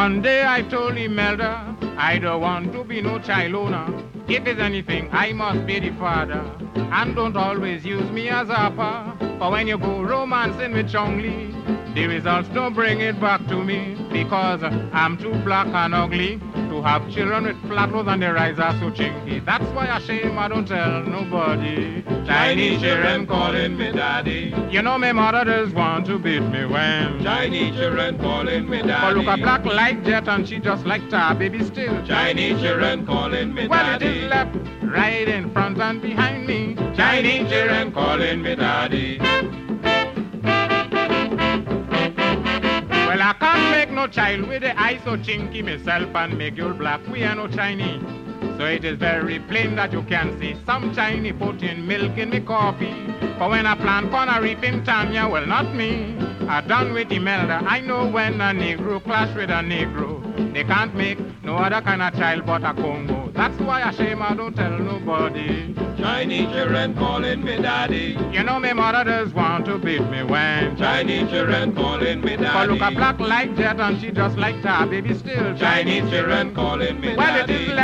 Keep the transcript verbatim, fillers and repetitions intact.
One day I told Imelda, I don't want to be no child owner. If it's anything, I must be the father. And don't always use me as a pa. For when you go romancing with Chong Li, the results don't bring it back to me. Because I'm too black and ugly to have children with flat nose and their eyes are so chinky. That's why I shame I don't tell nobody. Chinese children calling me daddy. You know my mother just want to beat me when Chinese children calling me daddy. But look a black like jet and she just like tar baby still. Chinese children calling me well, daddy. Well it is left, right in front and behind me. Chinese children calling me daddy. Well, I can't make no child with the eyes so chinky myself and make you black. We are no Chinese. So it is very plain that you can see some Chinese putting milk in me coffee. For when I plant corn reap in Tanya, well not me. I done with Imelda. I know when a Negro clash with a Negro, they can't make no other kind of child but a Congo. That's why I shame I don't tell nobody. Chinese children calling me daddy. You know my mother does want to beat me when Chinese children calling me daddy. For look a black like jet and she just like tar baby still. Chinese children calling me well, daddy. It is